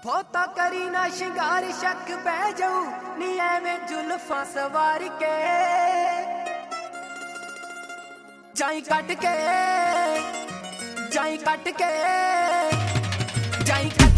बहुता करी ना शिंगार शक पै जाऊ नी एवें जुल्फा सवार के जाई कट के जाई कट के जाई कट